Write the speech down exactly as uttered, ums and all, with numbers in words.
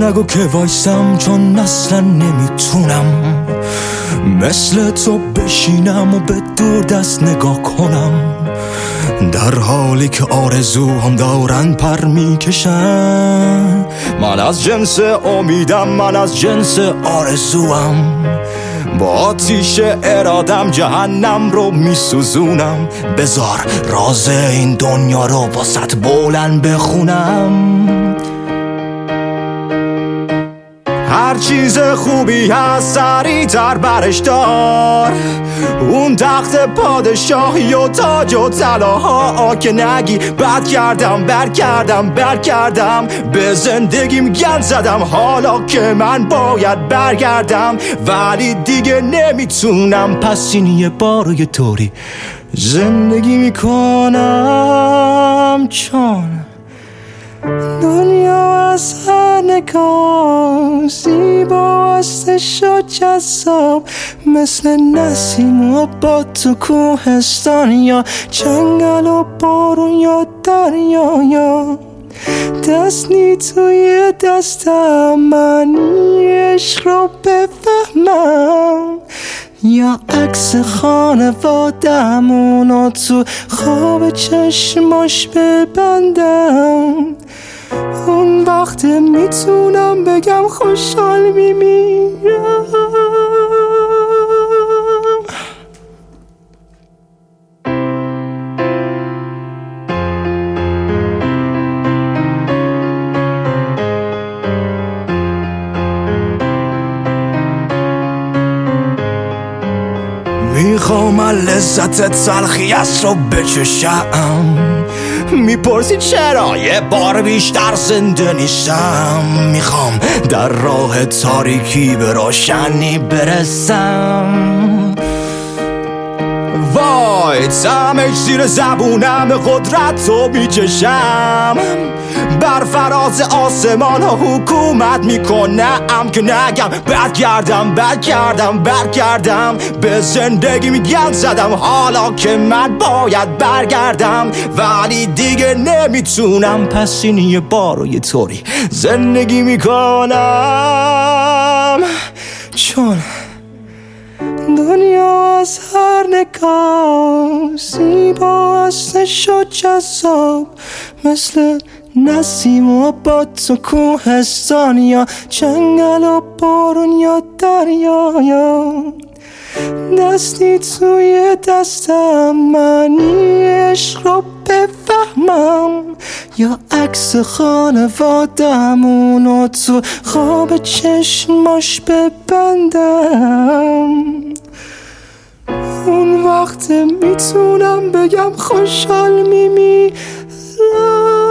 نگو که وایسم، چون اصلا نمیتونم مثل تو بشینم و به دور دست نگاه کنم، در حالی که آرزوام دارن پر میکشن. من از جنس امیدم، من از جنس آرزوام، با آتیش ارادم جهنم رو میسوزونم. بذار راز این دنیا رو واسط بلند بخونم. هر چیز خوبی هست سریع‌تر برش دار، اون تخت پادشاهی و تاج و طلاها که نگی بد کردم بر کردم بر کردم. به زندگیم گند زدم حالا که من باید برگردم، ولی دیگه نمیتونم، پس این یه بار و یه طوری زندگی میکنم. چون دنیا از هر نگاه زیباستش و جذاب، مثل نسیم و با تو کوهستان یا جنگل و بارون یا دریا، یا دستی توی دستم معنی عشق رو بفهمم، یا عکس خانوادمونو تو خواب چشماش ببندم. اون وقت میتونم بگم خوشحال میمیرم. میخوام لذت تلخیت رو بچشم. میپرسی چرا یه بار بیشتر زنده نیستم؟ میخوام در راه تاریکی به روشنی برسم. وای طعمش زیر زبونم قدرت رو میچشم. بر فراز آسمان ها حکومت میکنم که نگم برگردم برگردم برگردم. به زندگی میگن زدم حالا که من باید برگردم، ولی دیگه نمیتونم، پس این یه بار و یه طوری زندگی میکنم. چون دنیا از هر نگاه زیباستش و جذاب، مثل نسیم و با تو کوهستان یا جنگل و بارون یا دریا، یا دستی توی دستم معنی عشق رو بفهمم، یا عکس خانوادمونو تو خواب چشماش ببندم. اون وقت میتونم بگم خوشحال میمیرم.